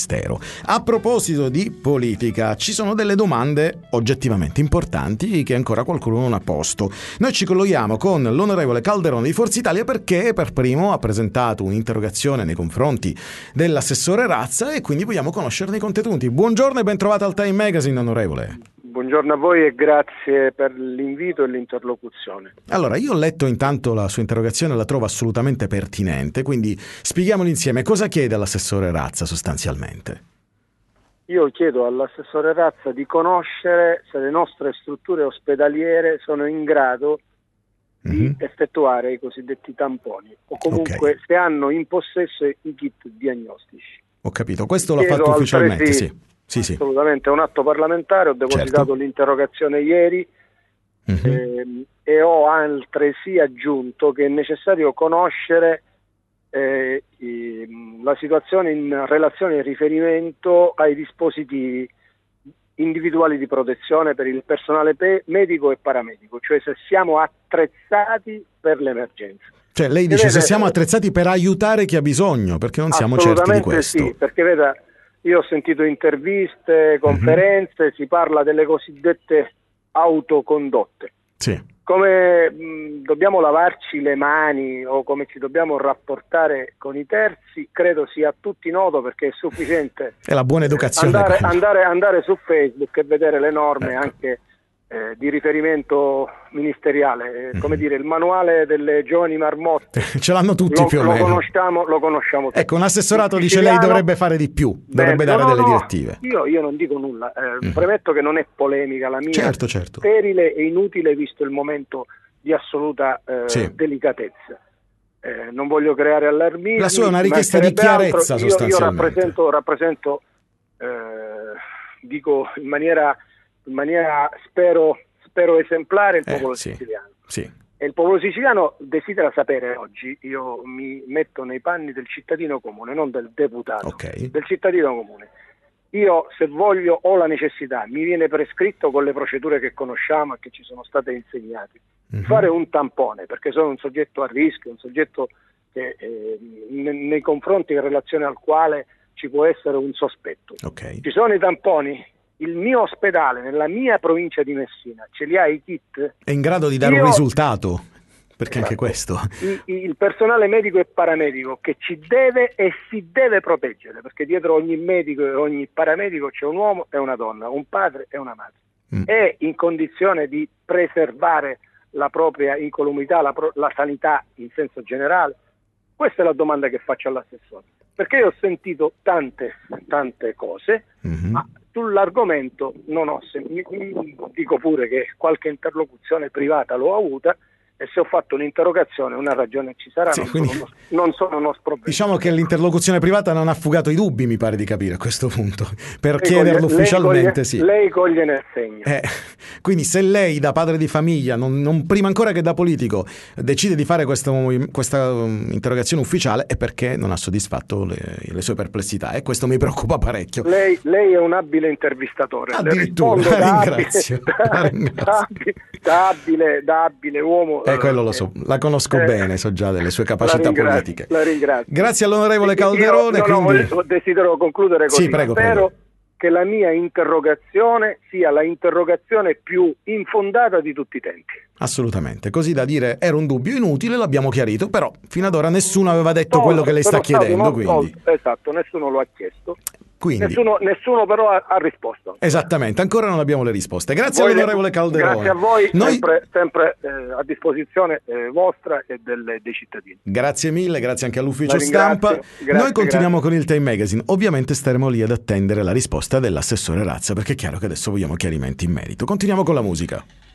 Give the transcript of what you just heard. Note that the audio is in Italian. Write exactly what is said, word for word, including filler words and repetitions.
Ministero. A proposito di politica, ci sono delle domande oggettivamente importanti che ancora qualcuno non ha posto. Noi ci collochiamo con l'onorevole Calderone di Forza Italia perché per primo ha presentato un'interrogazione nei confronti dell'assessore Razza e quindi vogliamo conoscerne i contenuti. Buongiorno e ben trovata al Time Magazine, onorevole. Buongiorno a voi e grazie per l'invito e l'interlocuzione. Allora, io ho letto intanto la sua interrogazione e la trovo assolutamente pertinente, quindi spieghiamolo insieme. Cosa chiede l'assessore Razza sostanzialmente? Io chiedo all'assessore Razza di conoscere se le nostre strutture ospedaliere sono in grado di mm-hmm. effettuare i cosiddetti tamponi o comunque okay. se hanno in possesso i kit diagnostici. Ho capito, questo l'ha fatto ufficialmente, altresì, sì. Sì, sì. Assolutamente, è un atto parlamentare, ho depositato certo. l'interrogazione ieri mm-hmm. ehm, e ho altresì aggiunto che è necessario conoscere eh, i, la situazione in relazione al riferimento ai dispositivi individuali di protezione per il personale pe- medico e paramedico, cioè se siamo attrezzati per l'emergenza. Cioè lei dice vede, se siamo attrezzati per aiutare chi ha bisogno, perché non siamo certi di questo. Sì, perché veda, io ho sentito interviste, conferenze, mm-hmm. si parla delle cosiddette autocondotte. Sì. Come mh, dobbiamo lavarci le mani o come ci dobbiamo rapportare con i terzi, credo sia a tutti noto, perché è sufficiente è la buona educazione andare, andare, andare su Facebook e vedere le norme ecco. anche eh, di riferimento ministeriale, mm-hmm. come dire il manuale delle giovani marmotte. Ce l'hanno tutti lo, più o lo meno. Conosciamo, lo conosciamo tutti. Ecco, un assessorato dice lei dovrebbe fare di più, dovrebbe Beh, dare no, delle no, direttive. Io, io non dico nulla, eh, mm-hmm. premetto che non è polemica la mia, certo, certo. sterile e inutile visto il momento di assoluta eh, sì. delicatezza. Eh, non voglio creare allarmismi. La sua è una richiesta di chiarezza altro. sostanzialmente. Io, io rappresento, rappresento eh, dico in maniera, in maniera spero, spero esemplare il popolo eh, sì. siciliano. Sì. E il popolo siciliano desidera sapere oggi, io mi metto nei panni del cittadino comune, non del deputato, okay. del cittadino comune. Io se voglio ho la necessità, mi viene prescritto con le procedure che conosciamo e che ci sono state insegnate, mm-hmm. fare un tampone, perché sono un soggetto a rischio, un soggetto che, eh, nei, nei confronti in relazione al quale ci può essere un sospetto. Okay. Ci sono i tamponi, il mio ospedale nella mia provincia di Messina ce li ha i kit? È in grado di dare Io... un risultato? Perché anche esatto. questo il, il personale medico e paramedico che ci deve e si deve proteggere, perché dietro ogni medico e ogni paramedico c'è un uomo e una donna, un padre e una madre, mm. è in condizione di preservare la propria incolumità, la, pro- la sanità in senso generale? Questa è la domanda che faccio all'assessore, perché io ho sentito tante tante cose, mm-hmm. ma sull'argomento non ho sentito, dico pure che qualche interlocuzione privata l'ho avuta, e se ho fatto un'interrogazione una ragione ci sarà, sì, non, quindi, sono, non sono uno problema. Diciamo che l'interlocuzione privata non ha fugato i dubbi, mi pare di capire a questo punto, per lei chiederlo coglie, ufficialmente. Lei coglie, sì. lei coglie nel segno. Eh, quindi se lei da padre di famiglia, non, non prima ancora che da politico, decide di fare questa, questa um, interrogazione ufficiale è perché non ha soddisfatto le, le sue perplessità e questo mi preoccupa parecchio. Lei, lei è un abile intervistatore. Addirittura, la da ringrazio. Abile, la ringrazio. Da, abile, da abile uomo. Eh, quello lo so, la conosco eh, bene, so già delle sue capacità la politiche. La ringrazio. Grazie all'onorevole Calderone. Io, no, quindi... no, desidero concludere così. Sì, prego, Spero prego. che la mia interrogazione sia la interrogazione più infondata di tutti i tempi. Assolutamente, così da dire era un dubbio inutile, l'abbiamo chiarito, però fino ad ora nessuno aveva detto no, quello che lei sta chiedendo. Quindi. Esatto, nessuno lo ha chiesto. Quindi, nessuno, nessuno però ha, ha risposto. Esattamente, ancora non abbiamo le risposte. Grazie voi all'onorevole Calderone. Grazie a voi, Noi... sempre, sempre eh, a disposizione eh, vostra e del, dei cittadini. Grazie mille, grazie anche all'ufficio stampa. Grazie, Noi continuiamo grazie. con il Time Magazine. Ovviamente staremo lì ad attendere la risposta dell'assessore Razza, perché è chiaro che adesso vogliamo chiarimenti in merito. Continuiamo con la musica.